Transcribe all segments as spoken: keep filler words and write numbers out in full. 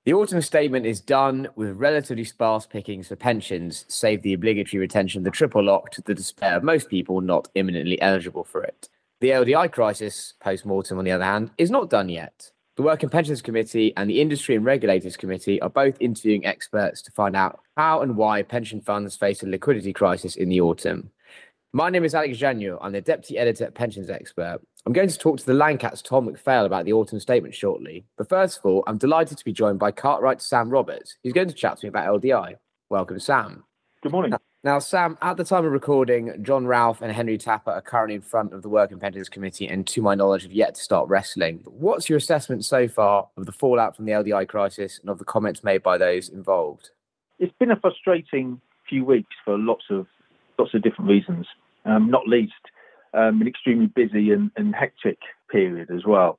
The autumn statement is done with relatively sparse pickings for pensions, save the obligatory retention of the triple lock to the despair of most people not imminently eligible for it. The L D I crisis, post-mortem on the other hand, is not done yet. The Work and Pensions Committee and the Industry and Regulators Committee are both interviewing experts to find out how and why pension funds face a liquidity crisis in the autumn. My name is Alex Janio. I'm the Deputy Editor at Pensions Expert. I'm going to talk to the Lancat's Tom McPhail about the autumn statement shortly. But first of all, I'm delighted to be joined by Cartwright's Sam Roberts, who's going to chat to me about L D I. Welcome, Sam. Good morning. Now, now, Sam, at the time of recording, John Ralph and Henry Tapper are currently in front of the Work and Pensions Committee and, to my knowledge, have yet to start wrestling. What's your assessment so far of the fallout from the L D I crisis and of the comments made by those involved? It's been a frustrating few weeks for lots of lots of different reasons. Um, not least um, an extremely busy and, and hectic period as well.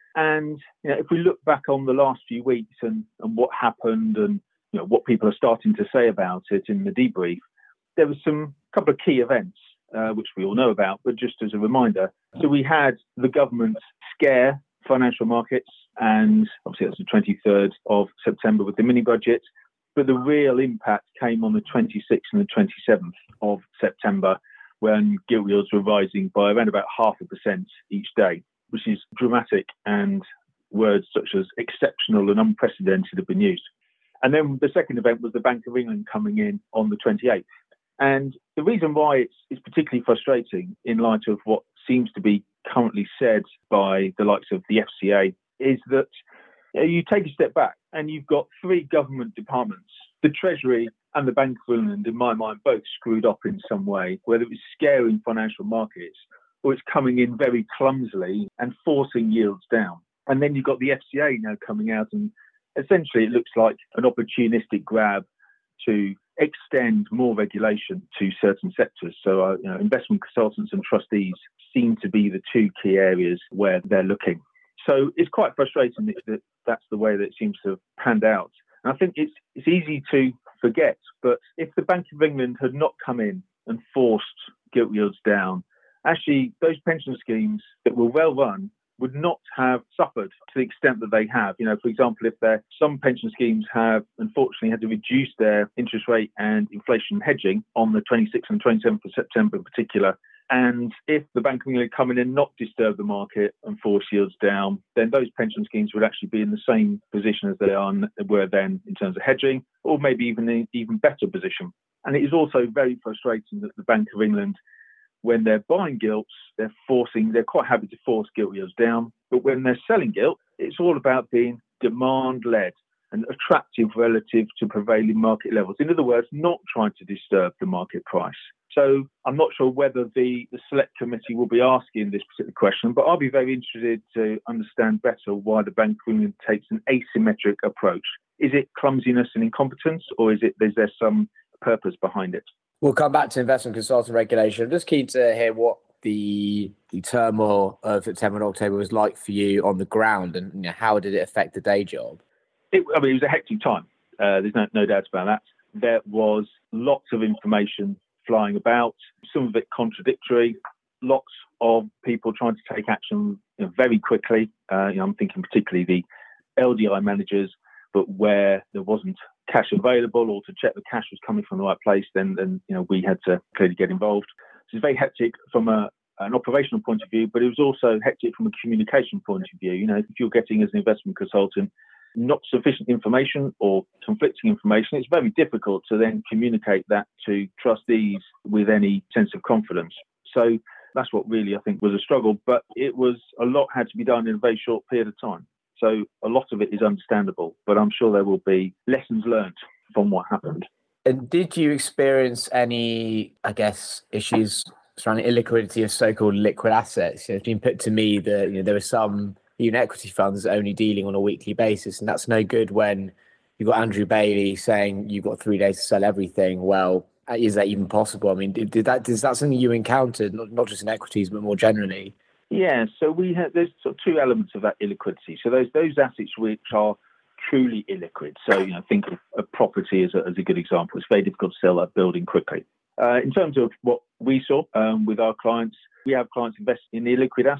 And you know, if we look back on the last few weeks and, and what happened and you know, what people are starting to say about it in the debrief, there was some couple of key events uh, which we all know about, but just as a reminder. So we had the government scare financial markets, and obviously that's the twenty-third of September with the mini budget. But the real impact came on the twenty-sixth and the twenty-seventh of September, when gilt yields were rising by around about half a percent each day, which is dramatic, and words such as exceptional and unprecedented have been used. And then the second event was the Bank of England coming in on the twenty-eighth. And the reason why it's, it's particularly frustrating in light of what seems to be currently said by the likes of the F C A is that you know, you take a step back and you've got three government departments, the Treasury and the Bank of England, in my mind, both screwed up in some way, whether it's scaring financial markets or it's coming in very clumsily and forcing yields down. And then you've got the F C A now coming out, and essentially it looks like an opportunistic grab to extend more regulation to certain sectors. So uh, you know, investment consultants and trustees seem to be the two key areas where they're looking. So it's quite frustrating that, that that's the way that it seems to have panned out. And I think it's it's easy to forget, but if the Bank of England had not come in and forced gilt yields down, actually those pension schemes that were well run would not have suffered to the extent that they have. You know, for example, if there some pension schemes have unfortunately had to reduce their interest rate and inflation hedging on the twenty-sixth and twenty-seventh of September in particular. And if the Bank of England come in and not disturb the market and force yields down, then those pension schemes would actually be in the same position as they are were then in terms of hedging, or maybe even an even better position. And it is also very frustrating that the Bank of England, when they're buying gilts, they're forcing, they're quite happy to force gilt yields down. But when they're selling gilt, it's all about being demand-led and attractive relative to prevailing market levels. In other words, not trying to disturb the market price. So I'm not sure whether the, the select committee will be asking this particular question, but I'll be very interested to understand better why the Bank of England takes an asymmetric approach. Is it clumsiness and incompetence, or is it is there some purpose behind it? We'll come back to investment consultant regulation. I'm just keen to hear what the, the turmoil of September and October was like for you on the ground, and you know, how did it affect the day job? It, I mean, it was a hectic time. Uh, there's no, no doubt about that. There was lots of information flying about, some of it contradictory, lots of people trying to take action you know, very quickly. Uh, you know, I'm thinking particularly the L D I managers, but where there wasn't cash available or to check the cash was coming from the right place, then, then you know, we had to clearly get involved. So it's very hectic from a, an operational point of view, but it was also hectic from a communication point of view. You know, if you're getting as an investment consultant not sufficient information or conflicting information, it's very difficult to then communicate that to trustees with any sense of confidence. So that's what really I think was a struggle, but it was a lot had to be done in a very short period of time. So a lot of it is understandable, but I'm sure there will be lessons learned from what happened. And did you experience any, I guess, issues surrounding illiquidity of so-called liquid assets? You know, it's been put to me that you know, there were some even equity funds only dealing on a weekly basis, and that's no good when you've got Andrew Bailey saying you've got three days to sell everything. Well, is that even possible? I mean, did, did that is that something you encountered, not, not just in equities, but more generally? Yeah, so we have there's sort of two elements of that illiquidity. So those those assets which are truly illiquid. So you know, think of, of property as a, as a good example. It's very difficult to sell that building quickly. Uh, in terms of what we saw um, with our clients, we have clients invest in illiquid assets,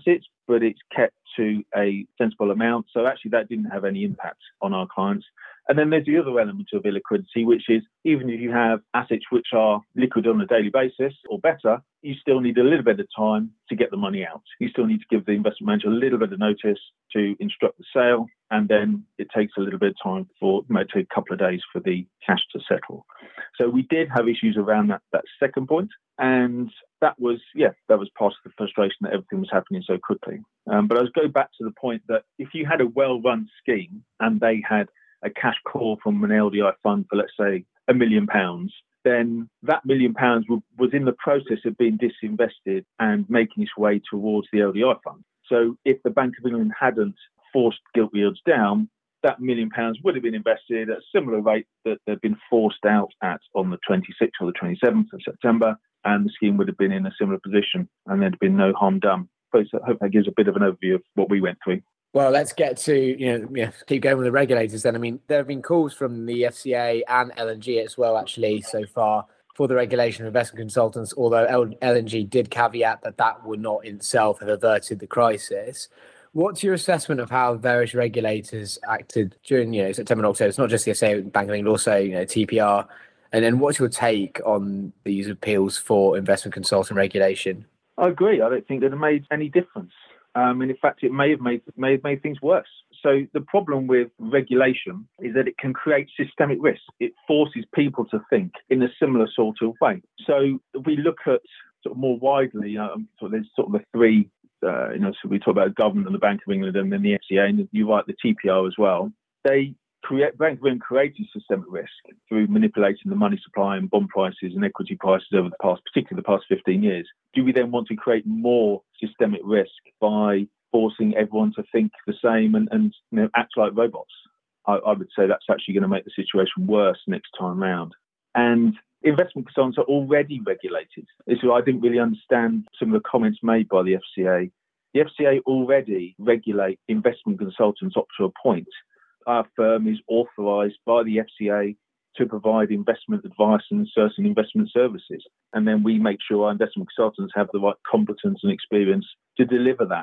but it's kept to a sensible amount. So actually that didn't have any impact on our clients. And then there's the other element of illiquidity, which is even if you have assets which are liquid on a daily basis or better, you still need a little bit of time to get the money out. You still need to give the investment manager a little bit of notice to instruct the sale. And then it takes a little bit of time for, it might take a couple of days for the cash to settle. So we did have issues around that, that second point. And that was, yeah, that was part of the frustration that everything was happening so quickly. Um, but I was go back to the point that if you had a well-run scheme and they had a cash call from an L D I fund for, let's say, a million pounds, then that million pounds was in the process of being disinvested and making its way towards the L D I fund. So if the Bank of England hadn't forced gilt yields down, that million pounds would have been invested at a similar rate that they'd been forced out at on the twenty-sixth or the twenty-seventh of September, and the scheme would have been in a similar position and there'd been no harm done. So I hope that gives a bit of an overview of what we went through. Well, let's get to, you know, yeah, keep going with the regulators then. I mean, there have been calls from the F C A and L and G as well, actually, so far for the regulation of investment consultants, although L and G did caveat that that would not in itself have averted the crisis. What's your assessment of how various regulators acted during, you know, September and October? It's not just the F C A, Bank of England, also, you know, T P R. And then what's your take on these appeals for investment consultant regulation? I agree. I don't think that it made any difference. Um, and in fact, it may have made may have made things worse. So the problem with regulation is that it can create systemic risk. It forces people to think in a similar sort of way. So if we look at sort of more widely, um, so there's sort of the three, uh, you know, so we talk about government and the Bank of England and then the F C A, and you write the T P R as well. They create, Bank of England created systemic risk through manipulating the money supply and bond prices and equity prices over the past, particularly the past fifteen years. Do we then want to create more systemic risk by forcing everyone to think the same and, and you know, act like robots? I, I would say that's actually going to make the situation worse next time round. And investment consultants are already regulated. So I didn't really understand some of the comments made by the F C A. The F C A already regulate investment consultants up to a point. Our firm is authorised by the F C A to provide investment advice and certain investment services. And then we make sure our investment consultants have the right competence and experience to deliver that.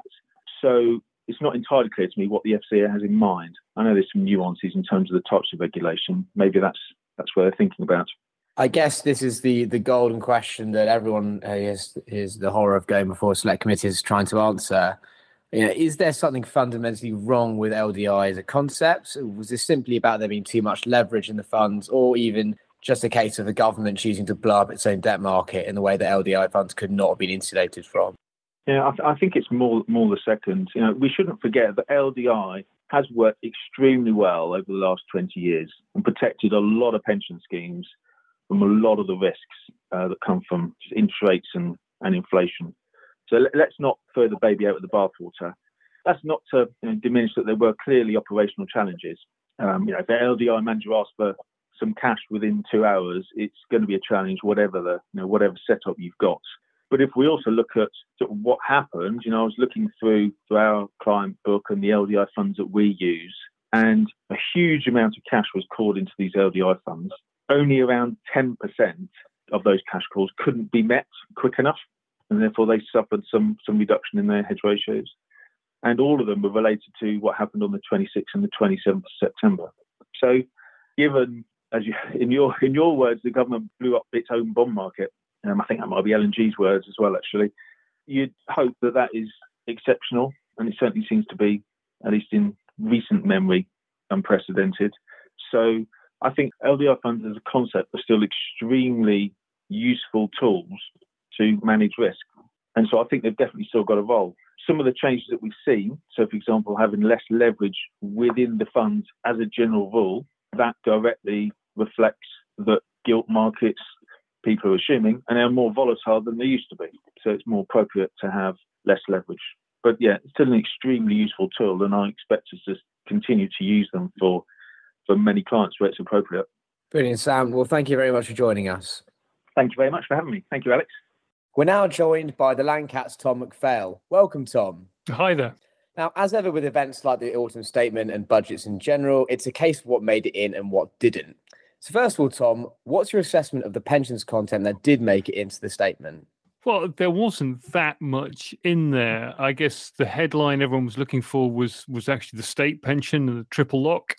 So it's not entirely clear to me what the F C A has in mind. I know there's some nuances in terms of the types of regulation. Maybe that's that's what they're thinking about. I guess this is the the golden question that everyone uh, is, is the horror of going before select committees trying to answer. You know, is there something fundamentally wrong with L D I as a concept? Was this simply about there being too much leverage in the funds, or even just a case of the government choosing to blow up its own debt market in the way that L D I funds could not have been insulated from? Yeah, I, th- I think it's more more the second. You know, we shouldn't forget that L D I has worked extremely well over the last twenty years and protected a lot of pension schemes from a lot of the risks uh, that come from interest rates and, and inflation. So let's not throw the baby out with the bathwater. That's not to you know, diminish that there were clearly operational challenges. Um, you know, if the L D I manager asks for some cash within two hours, it's going to be a challenge, whatever the you know whatever setup you've got. But if we also look at sort of what happened, you know, I was looking through, through our client book and the L D I funds that we use, and a huge amount of cash was called into these L D I funds. Only around ten percent of those cash calls couldn't be met quick enough, and therefore they suffered some some reduction in their hedge ratios. And all of them were related to what happened on the twenty-sixth and the twenty-seventh of September. So given, as you, in your in your words, the government blew up its own bond market, um, I think that might be L and G's words as well, actually, you'd hope that that is exceptional, and it certainly seems to be, at least in recent memory, unprecedented. So I think L D I funds as a concept are still extremely useful tools to manage risk. And so I think they've definitely still got a role. Some of the changes that we've seen, so for example, having less leverage within the funds as a general rule, that directly reflects that gilt markets, people are assuming, and they're more volatile than they used to be. So it's more appropriate to have less leverage. But yeah, it's still an extremely useful tool, and I expect us to continue to use them for for many clients where it's appropriate. Brilliant, Sam. Well, thank you very much for joining us. Thank you very much for having me. Thank you, Alex. We're now joined by the Lancat's Tom McPhail. Welcome, Tom. Hi there. Now, as ever with events like the Autumn Statement and budgets in general, it's a case of what made it in and what didn't. So first of all, Tom, what's your assessment of the pensions content that did make it into the statement? Well, there wasn't that much in there. I guess the headline everyone was looking for was was actually the state pension and the triple lock.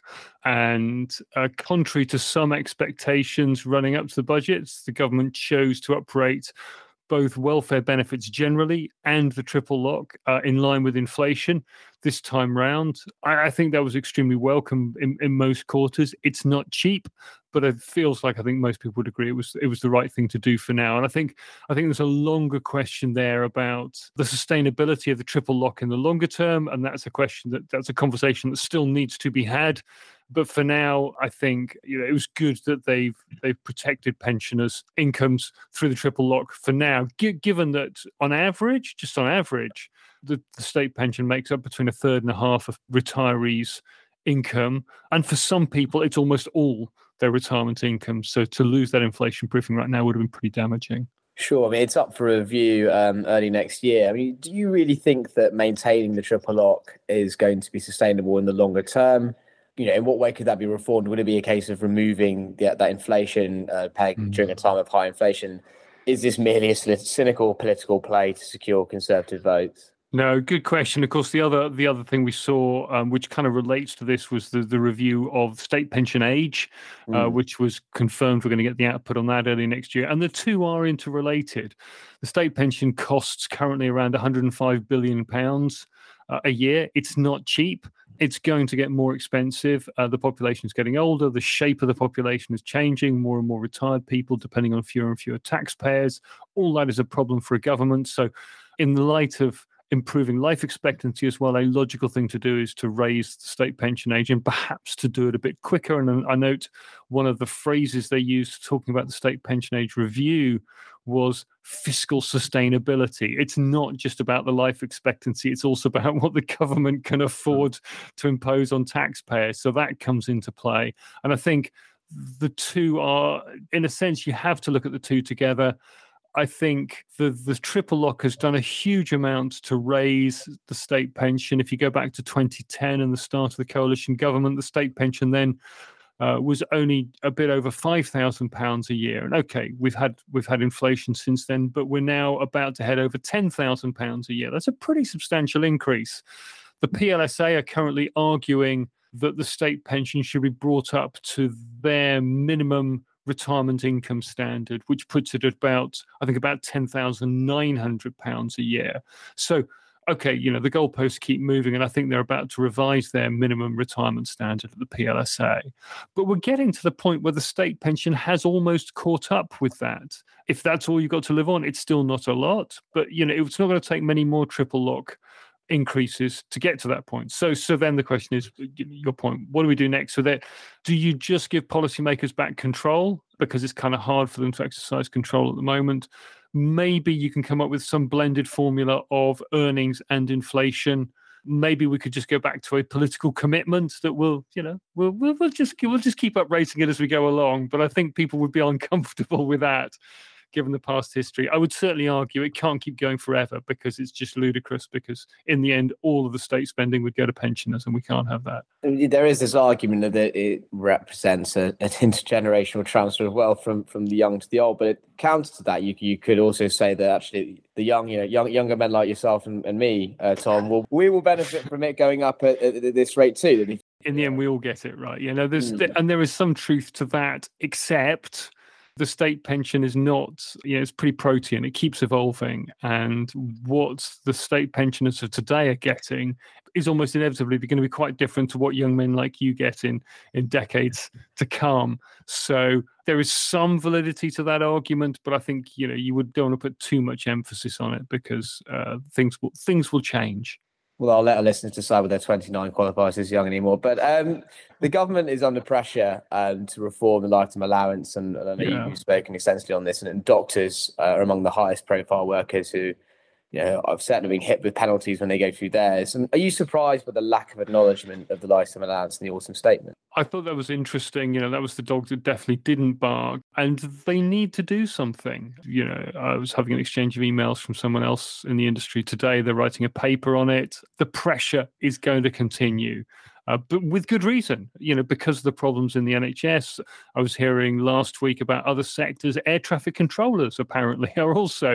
And uh, contrary to some expectations running up to the budgets, the government chose to uprate both welfare benefits generally and the triple lock uh, in line with inflation this time round. I, I think that was extremely welcome in, in most quarters. It's not cheap, but it feels like I think most people would agree it was it was the right thing to do for now. And I think I think there's a longer question there about the sustainability of the triple lock in the longer term, and that's a question that that's a conversation that still needs to be had. But for now, I think you know it was good that they've they've protected pensioners' incomes through the triple lock for now. G- given that on average, just on average, the, the state pension makes up between a third and a half of retirees' income, and for some people, it's almost all their retirement income. So to lose that inflation proofing right now would have been pretty damaging. Sure. I mean, it's up for review um, early next year. I mean, do you really think that maintaining the triple lock is going to be sustainable in the longer term? You know, in what way could that be reformed? Would it be a case of removing the, that inflation uh, peg mm. during a time of high inflation? Is this merely a cynical political play to secure Conservative votes? No, good question. Of course, the other the other thing we saw, um, which kind of relates to this, was the, the review of state pension age, mm. uh, which was confirmed. We're going to get the output on that early next year. And the two are interrelated. The state pension costs currently around one hundred five billion pounds uh, a year. It's not cheap. It's going to get more expensive. Uh, the population is getting older. The shape of the population is changing. More and more retired people, depending on fewer and fewer taxpayers. All that is a problem for a government. So in the light of improving life expectancy as well, a logical thing to do is to raise the state pension age and perhaps to do it a bit quicker. And I note one of the phrases they used talking about the state pension age review was fiscal sustainability. It's not just about the life expectancy, it's also about what the government can afford to impose on taxpayers. So that comes into play. And I think the two are, in a sense, you have to look at the two together. I think the, the triple lock has done a huge amount to raise the state pension. If you go back to twenty ten and the start of the coalition government, the state pension then uh, was only a bit over five thousand pounds a year. And okay, we've had we've had inflation since then, but we're now about to head over ten thousand pounds a year. That's a pretty substantial increase. The P L S A are currently arguing that the state pension should be brought up to their minimum retirement income standard, which puts it at about, I think, about ten thousand nine hundred pounds a year. So, okay, you know, the goalposts keep moving, and I think they're about to revise their minimum retirement standard at the P L S A. But we're getting to the point where the state pension has almost caught up with that. If that's all you've got to live on, it's still not a lot, but, you know, it's not going to take many more triple lock increases to get to that point. So so then the question is, your point, what do we do next with it? Do you just give policymakers back control because it's kind of hard for them to exercise control at the moment? Maybe you can come up with some blended formula of earnings and inflation. Maybe we could just go back to a political commitment that will, you know, we'll, we'll, we'll just we'll just keep uprating it as we go along. But I think people would be uncomfortable with that, given the past history. I would certainly argue it can't keep going forever because it's just ludicrous, because in the end, all of the state spending would go to pensioners, and we can't have that. There is this argument that it represents a, an intergenerational transfer of wealth from, from the young to the old, but it counter to that, you you could also say that actually the young, you know, young younger men like yourself and, and me, uh, Tom, will we will benefit from it going up at, at this rate too. In the end, we all get it right. You know, there's mm. and there is some truth to that, except the state pension is not, you know, it's pretty protean. It keeps evolving. And what the state pensioners of today are getting is almost inevitably going to be quite different to what young men like you get in, in decades to come. So there is some validity to that argument, but I think, you know, you would don't want to put too much emphasis on it because uh, things will, things will change. Well, I'll let our listeners decide whether twenty-nine qualifies as young anymore. But um, the government is under pressure um, to reform the lifetime allowance. And, and I know yeah. you've spoken extensively on this. And, and doctors uh, are among the highest profile workers who, you know, I've certainly been hit with penalties when they go through theirs. And are you surprised by the lack of acknowledgement of the lifetime allowance in the autumn statement? I thought that was interesting. You know, that was the dog that definitely didn't bark, and they need to do something. You know, I was having an exchange of emails from someone else in the industry today. They're writing a paper on it. The pressure is going to continue. Uh, but with good reason, you know, because of the problems in the N H S. I was hearing last week about other sectors. Air traffic controllers apparently are also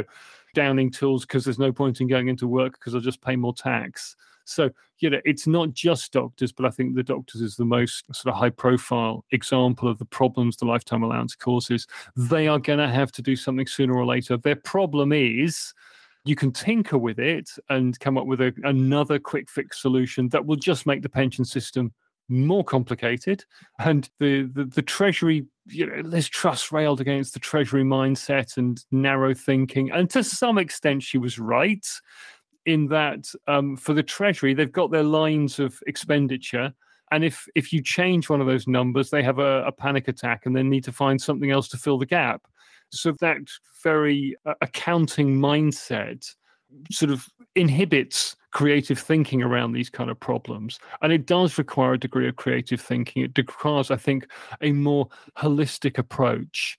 downing tools because there's no point in going into work because I'll just pay more tax. So, you know, it's not just doctors, but I think the doctors is the most sort of high profile example of the problems the lifetime allowance causes. They are going to have to do something sooner or later. Their problem is you can tinker with it and come up with a, another quick fix solution that will just make the pension system more complicated. And the, the, the Treasury, you know, Liz Truss railed against the Treasury mindset and narrow thinking. And to some extent, she was right in that um, for the Treasury, they've got their lines of expenditure. And if if you change one of those numbers, they have a, a panic attack and then need to find something else to fill the gap. So that very uh, accounting mindset sort of inhibits creative thinking around these kind of problems. And it does require a degree of creative thinking. It requires, I think, a more holistic approach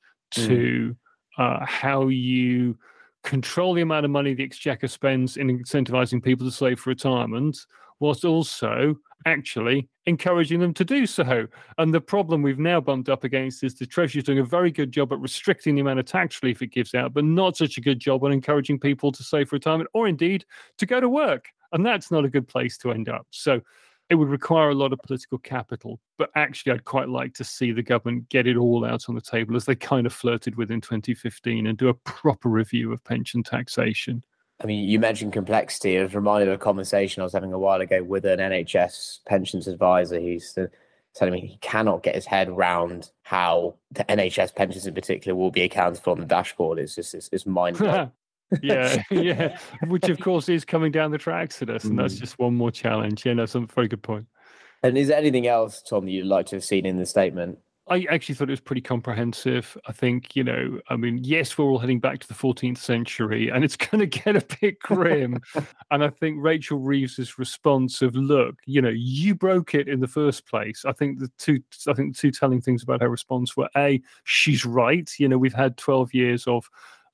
to mm. uh, how you control the amount of money the Exchequer spends in incentivizing people to save for retirement, whilst also actually encouraging them to do so. And the problem we've now bumped up against is the Treasury is doing a very good job at restricting the amount of tax relief it gives out, but not such a good job on encouraging people to save for retirement or indeed to go to work. And that's not a good place to end up. So it would require a lot of political capital. But actually, I'd quite like to see the government get it all out on the table as they kind of flirted with in twenty fifteen and do a proper review of pension taxation. I mean, you mentioned complexity. I was reminded of a conversation I was having a while ago with an N H S pensions advisor. He's telling me he cannot get his head around how the N H S pensions in particular will be accounted for on the dashboard. It's just, it's, it's mind-blowing. yeah, yeah, which of course is coming down the tracks to us, and mm. that's just one more challenge. Yeah, that's a very good point. And is there anything else, Tom, that you'd like to have seen in the statement? I actually thought it was pretty comprehensive. I think, you know, I mean, yes, we're all heading back to the fourteenth century and it's going to get a bit grim. And I think Rachel Reeves's response of, look, you know, you broke it in the first place. I think the two, I think the two telling things about her response were, A, she's right. You know, we've had twelve years of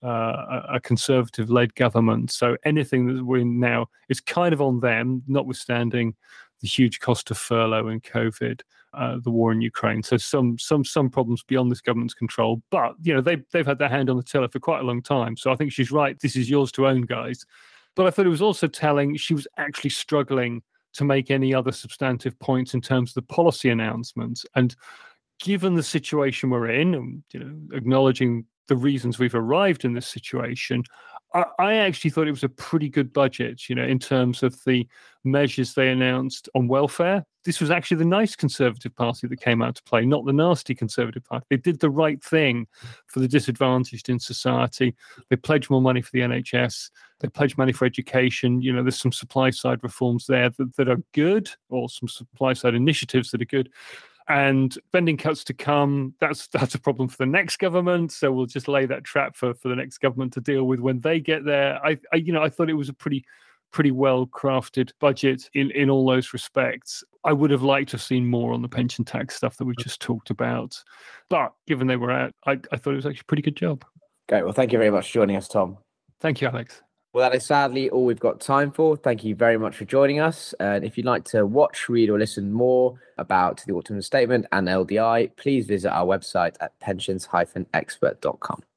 uh, a conservative-led government. So anything that we're in now is kind of on them, notwithstanding the huge cost of furlough and COVID. Uh, the war in Ukraine. So some some some problems beyond this government's control. But, you know, they, they've had their hand on the tiller for quite a long time. So I think she's right. This is yours to own, guys. But I thought it was also telling she was actually struggling to make any other substantive points in terms of the policy announcements. And given the situation we're in, and, you know, acknowledging the reasons we've arrived in this situation, I, I actually thought it was a pretty good budget, you know, in terms of the measures they announced on welfare. This was actually the nice Conservative Party that came out to play, not the nasty Conservative Party. They did the right thing for the disadvantaged in society. They pledged more money for the N H S. They pledged money for education. You know, there's some supply side reforms there that, that are good, or some supply side initiatives that are good. And spending cuts to come, that's that's a problem for the next government. So we'll just lay that trap for, for the next government to deal with when they get there. I, I you know, I thought it was a pretty pretty well-crafted budget in, in all those respects. I would have liked to have seen more on the pension tax stuff that we just talked about. But given they were out, I, I thought it was actually a pretty good job. Great. Well, thank you very much for joining us, Tom. Thank you, Alex. Well, that is sadly all we've got time for. Thank you very much for joining us. And if you'd like to watch, read, or listen more about the Autumn Statement and L D I, please visit our website at pensions dash expert dot com.